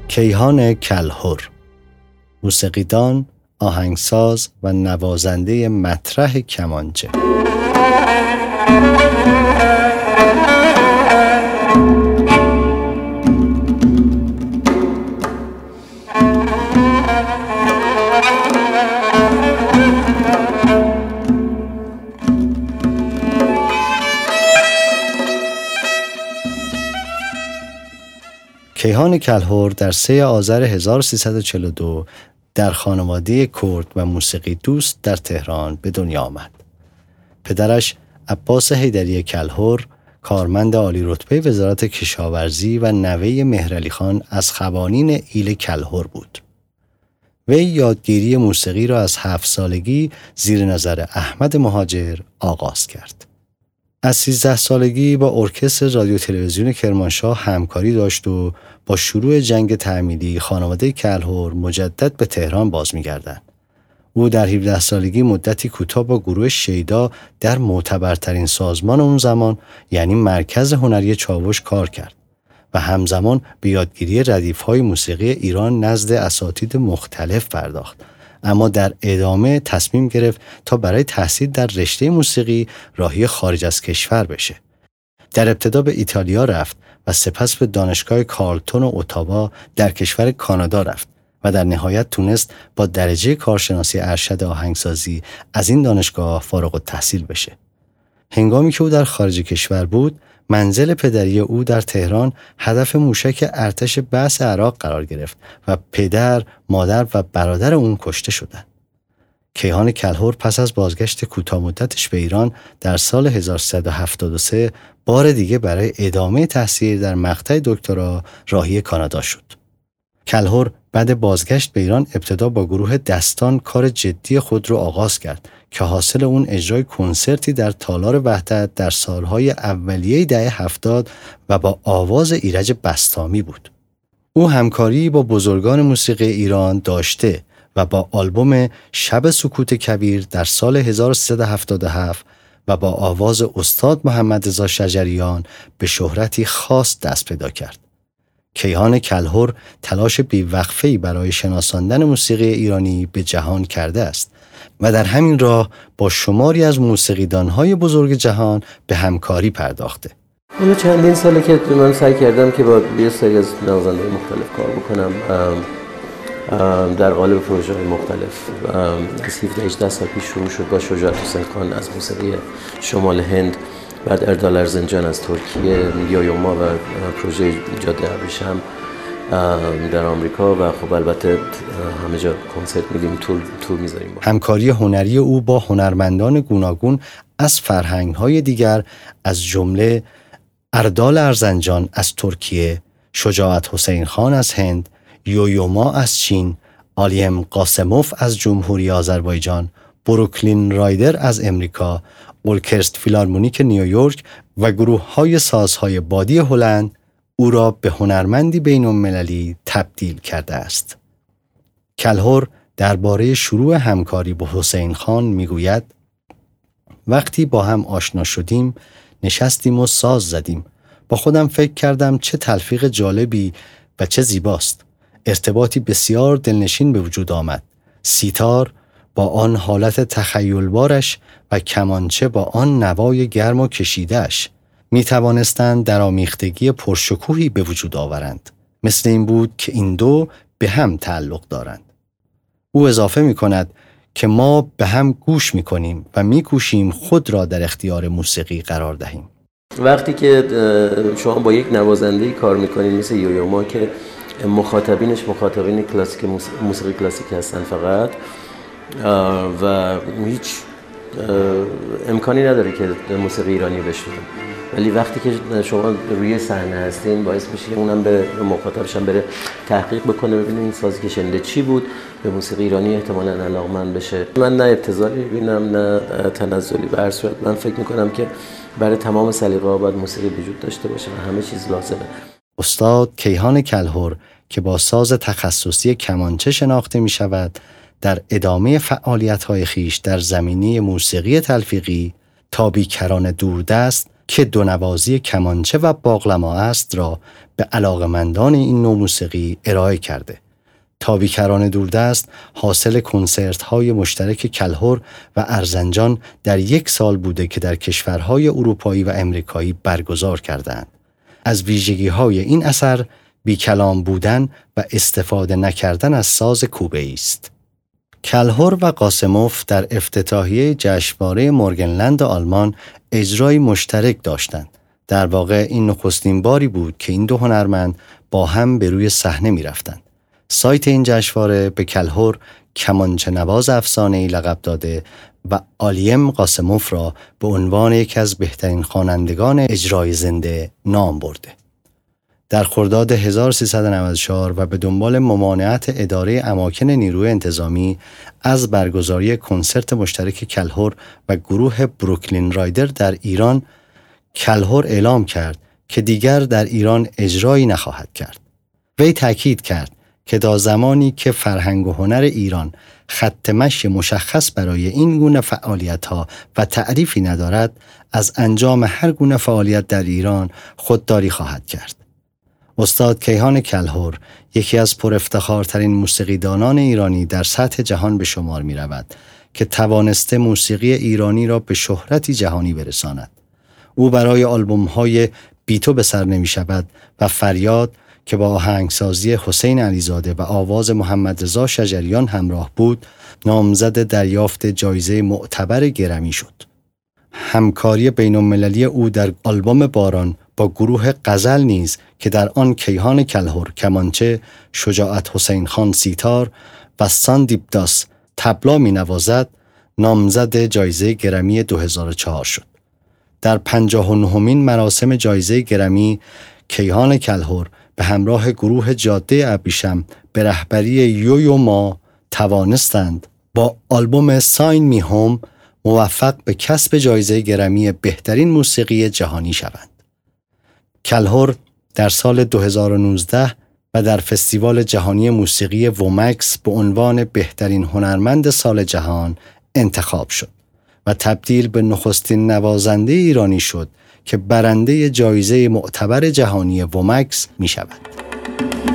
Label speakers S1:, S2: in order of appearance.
S1: کیهان کلهر، موسیقیدان، آهنگساز و نوازنده مطرح کمانچه. کیهان کلهر در 3 آذر 1342 در خانواده کرد و موسیقی دوست در تهران به دنیا آمد. پدرش عباس حیدری کلهر کارمند عالی رتبه وزارت کشاورزی و نوه مهرعلی خان از خوانین ایل کلهر بود. وی یادگیری موسیقی را از 7 سالگی زیر نظر احمد مهاجر آغاز کرد. از 13 سالگی با ارکستر رادیو تلویزیون کرمانشاه همکاری داشت و با شروع جنگ تعمیری خانواده کلهر مجدد به تهران باز می‌گردند. او در 17 سالگی مدتی کوتاه با گروه شیدا در معتبرترین سازمان اون زمان یعنی مرکز هنری چاوش کار کرد و همزمان به یادگیری ردیف‌های موسیقی ایران نزد اساتید مختلف پرداخت. اما در ادامه تصمیم گرفت تا برای تحصیل در رشته موسیقی راهی خارج از کشور بشه. در ابتدا به ایتالیا رفت و سپس به دانشگاه کارلتون و اتاوا در کشور کانادا رفت و در نهایت تونست با درجه کارشناسی ارشد آهنگسازی از این دانشگاه فارغ التحصیل بشه. هنگامی که او در خارج کشور بود، منزل پدری او در تهران هدف موشک ارتش بعث عراق قرار گرفت و پدر، مادر و برادر اون کشته شدند. کیهان کلهر پس از بازگشت کوتاه مدتش به ایران در سال 1373 بار دیگه برای ادامه تحصیل در مقطع دکترا راهی کانادا شد. کلهر بعد بازگشت به ایران ابتدا با گروه دستان کار جدی خود رو آغاز کرد که حاصل اون اجرای کنسرتی در تالار وحدت در سالهای اولیه دهه 70 و با آواز ایرج بسطامی بود. او همکاری با بزرگان موسیقی ایران داشته و با آلبوم شب سکوت کبیر در سال 1377 و با آواز استاد محمد رضا شجریان به شهرتی خاص دست پیدا کرد. کیهان کلهر تلاش بی‌وقفه‌ای برای شناساندن موسیقی ایرانی به جهان کرده است و در همین راه با شماری از موسیقیدان‌های بزرگ جهان به همکاری پرداخته.
S2: من چندین ساله که من سعی کردم که با یه سری از نوازنده‌های مختلف کار بکنم در قالب پروژه‌های مختلف. از 17-18 سال پیش شروع شد با شجاعت حسین خان از موسیقی شمال هند، بعد اردال ارزنجان از ترکیه، یویوما و پروژه جاده ابریشم در آمریکا و خب البته همه جا کنسرت میدیم، تور میذاریم.
S1: همکاری هنری او با هنرمندان گوناگون از فرهنگ‌های دیگر از جمله اردال ارزنجان از ترکیه، شجاعت حسین خان از هند، یویوما از چین، آلیم قاسموف از جمهوری آذربایجان، بروکلین رایدر از امریکا، اورکستر فیلارمونیک نیویورک و گروه‌های سازهای بادی هلند او را به هنرمندی بین‌المللی تبدیل کرده است. کلهر درباره شروع همکاری با حسین خان میگوید: وقتی با هم آشنا شدیم نشستیم و ساز زدیم. با خودم فکر کردم چه تلفیق جالبی و چه زیباست. ارتباطی بسیار دلنشین به وجود آمد. سیتار با آن حالت تخیلبارش و کمانچه با آن نوای گرم و کشیده‌اش می توانستند درآمیختگی پرشکوهی به وجود آورند. مثل این بود که این دو به هم تعلق دارند. او اضافه می کند که ما به هم گوش می کنیم و می کوشیم خود را در اختیار موسیقی قرار دهیم.
S2: وقتی که شما با یک نوازنده کار میکنید مثل یویوما که مخاطبین کلاسیک موسیقی کلاسیک هستن فقط و هیچ امکانی نداره که موسیقی ایرانی بشنوه، ولی وقتی که شما روی صحنه هستین باعث میشه اونم به مخاطبش هم بره تحقیق بکنه، ببینه این سازی که شنیده چی بود، به موسیقی ایرانی احتمالاً علاقه‌مند بشه. من نه ابتذالی ببینم نه تنزلی، به هر صورت من فکر میکنم که برای تمام سلیقه‌ها باید موسیقی وجود داشته باشه و همه چیز لازمه.
S1: استاد کیهان کلهر که با ساز تخصصی کمانچه شناخته می شود، در ادامه فعالیت‌های خویش در زمینه موسیقی تلفیقی تا بیکران دوردست که دو نوازی کمانچه و باقلما است را به علاقمندان این نوع موسیقی ارائه کرده. تابیکران دوردست حاصل کنسرت‌های مشترک کلهر و ارزنجان در یک سال بوده که در کشورهای اروپایی و امریکایی برگزار کردند. از ویژگی‌های این اثر بیکلام بودن و استفاده نکردن از ساز کوبه‌ای است. کلهر و قاسموف در افتتاحیه جشنواره مورگنلند آلمان اجرای مشترک داشتند. در واقع این نخستین باری بود که این دو هنرمند با هم به روی صحنه می رفتند. سایت این جشنواره به کلهر کمانچه نواز افسانه‌ای لقب داده و آلیم قاسموف را به عنوان یکی از بهترین خوانندگان اجرای زنده نام برده. در خرداد 1394 و به دنبال ممانعت اداره اماکن نیروی انتظامی از برگزاری کنسرت مشترک کلهر و گروه بروکلین رایدر در ایران، کلهر اعلام کرد که دیگر در ایران اجرایی نخواهد کرد. وی تأکید کرد که تا زمانی که فرهنگ و هنر ایران خط مشی مشخص برای این گونه فعالیت‌ها و تعریفی ندارد، از انجام هر گونه فعالیت در ایران خودداری خواهد کرد. استاد کیهان کلهر یکی از پرافتخارترین موسیقیدانان ایرانی در سطح جهان به شمار می رود که توانسته موسیقی ایرانی را به شهرتی جهانی برساند. او برای آلبوم‌های بی تو به سر نمی شود و فریاد که با آهنگسازی حسین علیزاده و آواز محمد رضا شجریان همراه بود، نامزد دریافت جایزه معتبر گرمی شد. همکاری بین‌المللی او در آلبوم باران با گروه غزل نیز که در آن کیهان کلهر کمانچه، شجاعت حسین خان سیتار و ساندیپ داس طبلا می نوازد، نامزد جایزه گرمی 2004 شد. در 59مین مراسم جایزه گرمی، کیهان کلهر به همراه گروه جاده ابریشم به رهبری یویو ما توانستند با آلبوم ساین می هوم موفق به کسب جایزه گرمی بهترین موسیقی جهانی شوند. کلهر در سال 2019 و در فستیوال جهانی موسیقی وومکس به عنوان بهترین هنرمند سال جهان انتخاب شد و تبدیل به نخستین نوازنده ایرانی شد که برنده جایزه معتبر جهانی وومکس می شود.